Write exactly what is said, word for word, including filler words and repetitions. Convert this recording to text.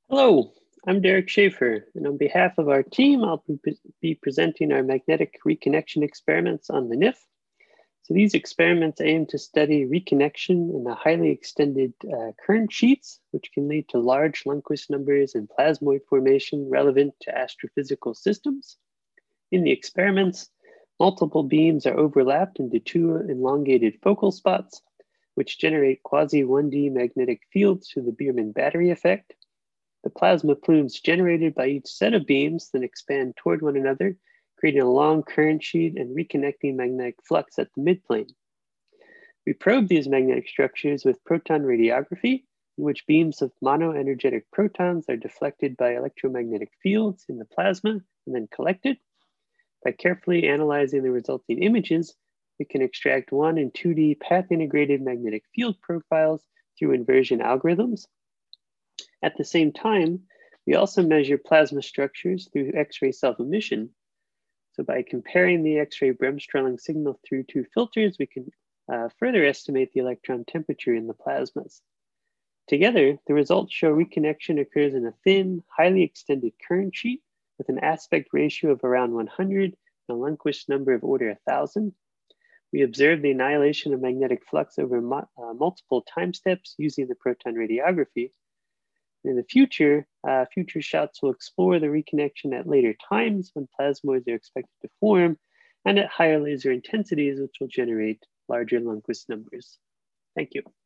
Hello, I'm Derek Schaefer, and on behalf of our team, I'll be presenting our magnetic reconnection experiments on the N I F. So these experiments aim to study reconnection in the highly extended uh, current sheets, which can lead to large Lundquist numbers and plasmoid formation relevant to astrophysical systems. In the experiments, multiple beams are overlapped into two elongated focal spots, which generate quasi one D magnetic fields through the Biermann battery effect. The plasma plumes generated by each set of beams then expand toward one another, creating a long current sheet and reconnecting magnetic flux at the midplane. We probe these magnetic structures with proton radiography, in which beams of monoenergetic protons are deflected by electromagnetic fields in the plasma and then collected. By carefully analyzing the resulting images, we can extract one and two D path-integrated magnetic field profiles through inversion algorithms. At the same time, we also measure plasma structures through X-ray self-emission. So by comparing the X-ray bremsstrahlung signal through two filters, we can uh, further estimate the electron temperature in the plasmas. Together, the results show reconnection occurs in a thin, highly extended current sheet with an aspect ratio of around one hundred and a Lundquist number of order one thousand. We observe the annihilation of magnetic flux over uh, multiple time steps using the proton radiography. In the future, uh, future shots will explore the reconnection at later times when plasmoids are expected to form and at higher laser intensities, which will generate larger Lundquist numbers. Thank you.